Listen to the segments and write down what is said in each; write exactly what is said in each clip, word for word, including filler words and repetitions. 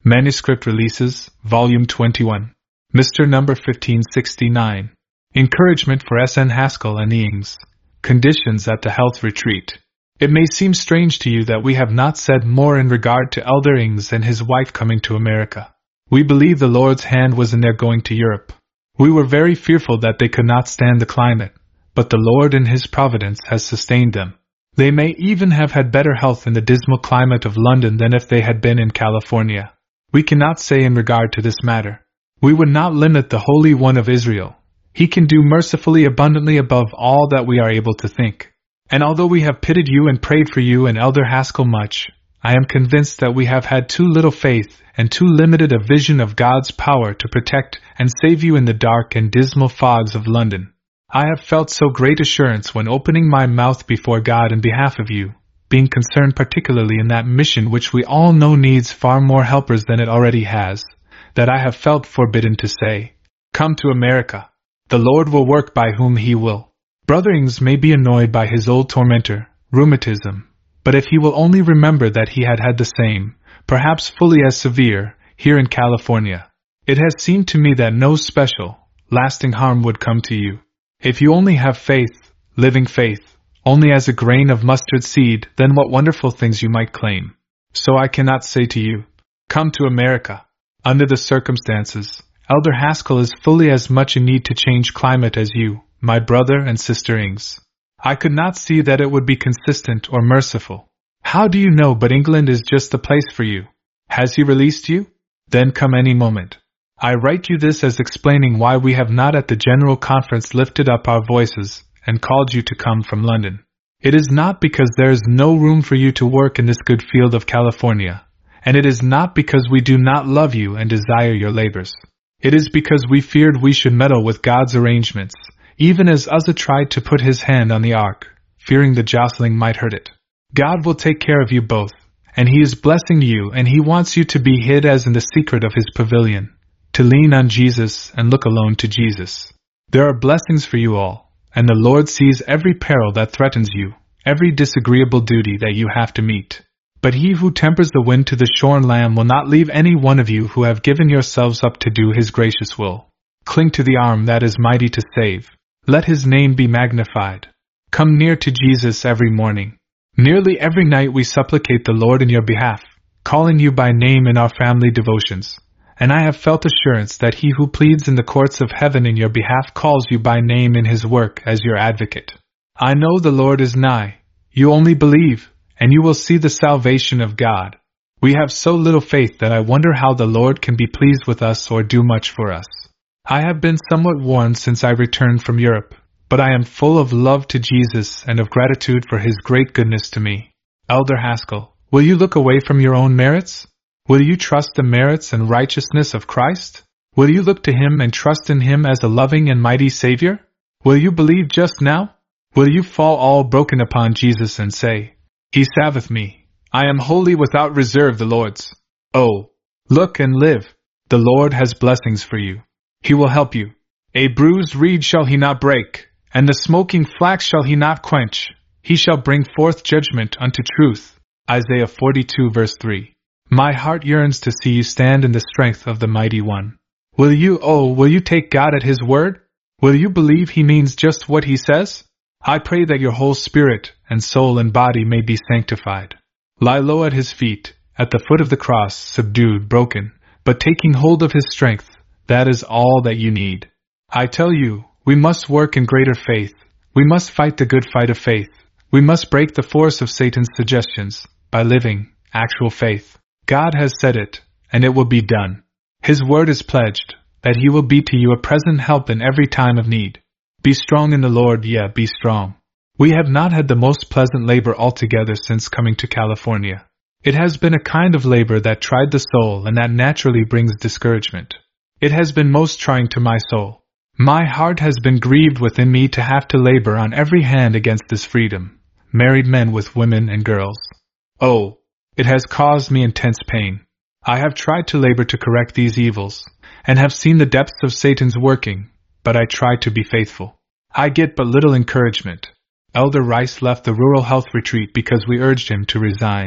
Manuscript Releases, Volume twenty-one. Mister Number fifteen sixty-nine. Encouragement for S N Haskell and Ings. Conditions at the Health Retreat. It may seem strange to you that we have not said more in regard to Elder Ings and his wife coming to America. We believe the Lord's hand was in their going to Europe. We were very fearful that they could not stand the climate, but the Lord in His providence has sustained them. They may even have had better health in the dismal climate of London than if they had been in California. We cannot say in regard to this matter. We would not limit the Holy One of Israel. He can do mercifully abundantly above all that we are able to think. And although we have pitied you and prayed for you and Elder Haskell much, I am convinced that we have had too little faith and too limited a vision of God's power to protect and save you in the dark and dismal fogs of London. I have felt so great assurance when opening my mouth before God in behalf of you, being concerned particularly in that mission which we all know needs far more helpers than it already has, that I have felt forbidden to say, "Come to America. The Lord will work by whom He will." Brother Ings may be annoyed by his old tormentor, rheumatism, but if he will only remember that he had had the same, perhaps fully as severe, here in California, it has seemed to me that no special, lasting harm would come to you. If you only have faith, living faith, only as a grain of mustard seed, then what wonderful things you might claim. So I cannot say to you, "Come to America." Under the circumstances, Elder Haskell is fully as much in need to change climate as you, my brother and sister Ings. I could not see that it would be consistent or merciful. How do you know but England is just the place for you? Has He released you? Then come any moment. I write you this as explaining why we have not at the General Conference lifted up our voices and called you to come from London. It is not because there is no room for you to work in this good field of California, and it is not because we do not love you and desire your labors. It is because we feared we should meddle with God's arrangements, even as Uzzah tried to put his hand on the ark, fearing the jostling might hurt it. God will take care of you both, and He is blessing you, and He wants you to be hid as in the secret of His pavilion, to lean on Jesus and look alone to Jesus. There are blessings for you all, and the Lord sees every peril that threatens you, every disagreeable duty that you have to meet. But He who tempers the wind to the shorn lamb will not leave any one of you who have given yourselves up to do His gracious will. Cling to the arm that is mighty to save. Let His name be magnified. Come near to Jesus every morning. Nearly every night we supplicate the Lord in your behalf, calling you by name in our family devotions. And I have felt assurance that He who pleads in the courts of heaven in your behalf calls you by name in His work as your advocate. I know the Lord is nigh. You only believe, and you will see the salvation of God. We have so little faith that I wonder how the Lord can be pleased with us or do much for us. I have been somewhat worn since I returned from Europe, but I am full of love to Jesus and of gratitude for His great goodness to me. Elder Haskell, will you look away from your own merits? Will you trust the merits and righteousness of Christ? Will you look to Him and trust in Him as a loving and mighty Savior? Will you believe just now? Will you fall all broken upon Jesus and say, "He saveth me. I am wholly without reserve the Lord's"? Oh, look and live. The Lord has blessings for you. He will help you. A bruised reed shall He not break, and the smoking flax shall He not quench. He shall bring forth judgment unto truth. Isaiah forty-two verse three. My heart yearns to see you stand in the strength of the Mighty One. Will you, oh, will you take God at His word? Will you believe He means just what He says? I pray that your whole spirit and soul and body may be sanctified. Lie low at His feet, at the foot of the cross, subdued, broken, but taking hold of His strength. That is all that you need. I tell you, we must work in greater faith. We must fight the good fight of faith. We must break the force of Satan's suggestions by living actual faith. God has said it, and it will be done. His word is pledged, that He will be to you a present help in every time of need. Be strong in the Lord, yeah, be strong. We have not had the most pleasant labor altogether since coming to California. It has been a kind of labor that tried the soul and that naturally brings discouragement. It has been most trying to my soul. My heart has been grieved within me to have to labor on every hand against this freedom, married men with women and girls. Oh, it has caused me intense pain. I have tried to labor to correct these evils, and have seen the depths of Satan's working, but I try to be faithful. I get but little encouragement. Elder Rice left the rural health retreat because we urged him to resign.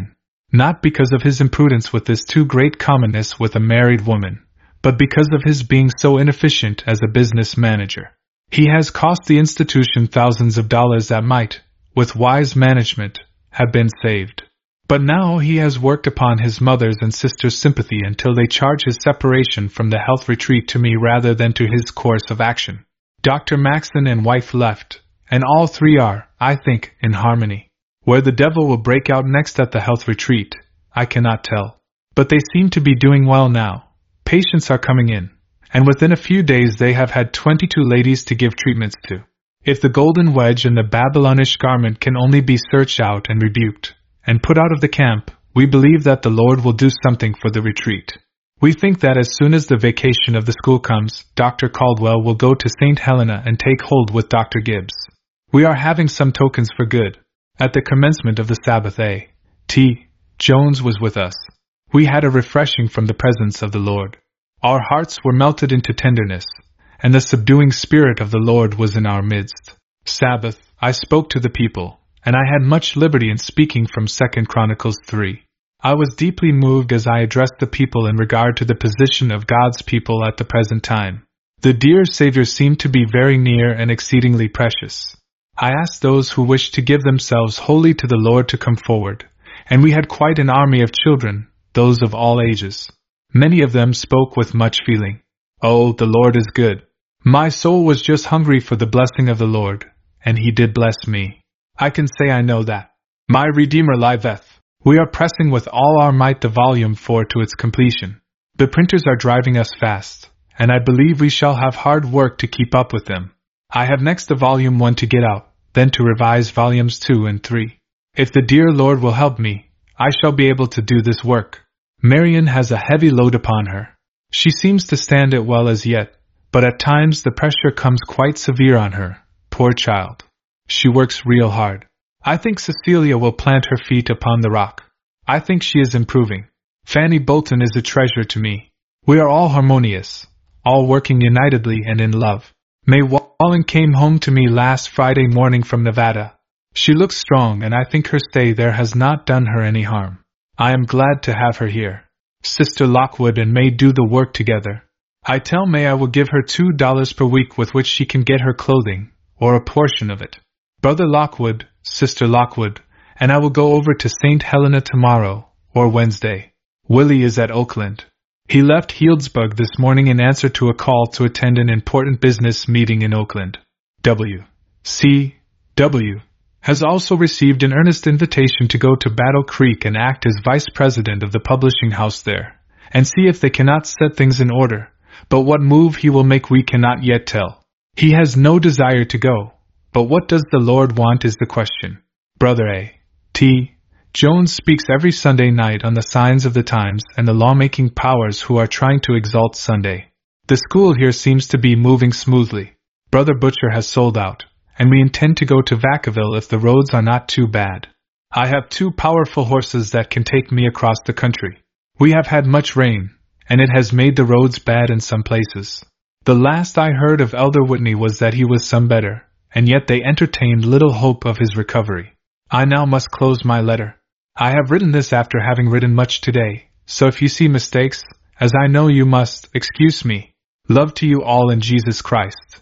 Not because of his imprudence with this too great commonness with a married woman, but because of his being so inefficient as a business manager. He has cost the institution thousands of dollars that might, with wise management, have been saved. But now he has worked upon his mother's and sister's sympathy until they charge his separation from the health retreat to me rather than to his course of action. Doctor Maxon and wife left, and all three are, I think, in harmony. Where the devil will break out next at the health retreat, I cannot tell. But they seem to be doing well now. Patients are coming in, and within a few days they have had twenty-two ladies to give treatments to. If the golden wedge and the Babylonish garment can only be searched out and rebuked, and put out of the camp, we believe that the Lord will do something for the retreat. We think that as soon as the vacation of the school comes, Doctor Caldwell will go to Saint Helena and take hold with Doctor Gibbs. We are having some tokens for good. At the commencement of the Sabbath, A. T. Jones was with us. We had a refreshing from the presence of the Lord. Our hearts were melted into tenderness, and the subduing Spirit of the Lord was in our midst. Sabbath, I spoke to the people, and I had much liberty in speaking from Second Chronicles three. I was deeply moved as I addressed the people in regard to the position of God's people at the present time. The dear Savior seemed to be very near and exceedingly precious. I asked those who wished to give themselves wholly to the Lord to come forward, and we had quite an army of children, those of all ages. Many of them spoke with much feeling. Oh, the Lord is good. My soul was just hungry for the blessing of the Lord, and He did bless me. I can say I know that. My Redeemer liveth. We are pressing with all our might the volume four to its completion. The printers are driving us fast, and I believe we shall have hard work to keep up with them. I have next the volume one to get out, then to revise volumes two and three. If the dear Lord will help me, I shall be able to do this work. Marian has a heavy load upon her. She seems to stand it well as yet, but at times the pressure comes quite severe on her, poor child. She works real hard. I think Cecilia will plant her feet upon the rock. I think she is improving. Fanny Bolton is a treasure to me. We are all harmonious, all working unitedly and in love. May Wallen came home to me last Friday morning from Nevada. She looks strong, and I think her stay there has not done her any harm. I am glad to have her here. Sister Lockwood and May do the work together. I tell May I will give her two dollars per week with which she can get her clothing, or a portion of it. Brother Lockwood, Sister Lockwood, and I will go over to Saint Helena tomorrow, or Wednesday. Willie is at Oakland. He left Healdsburg this morning in answer to a call to attend an important business meeting in Oakland. W. C. W. has also received an earnest invitation to go to Battle Creek and act as vice president of the publishing house there, and see if they cannot set things in order, but what move he will make we cannot yet tell. He has no desire to go, but what does the Lord want is the question. Brother A. T. Jones speaks every Sunday night on the signs of the times and the lawmaking powers who are trying to exalt Sunday. The school here seems to be moving smoothly. Brother Butcher has sold out, and we intend to go to Vacaville if the roads are not too bad. I have two powerful horses that can take me across the country. We have had much rain, and it has made the roads bad in some places. The last I heard of Elder Whitney was that he was some better, and yet they entertained little hope of his recovery. I now must close my letter. I have written this after having written much today, so if you see mistakes, as I know you must, excuse me. Love to you all in Jesus Christ.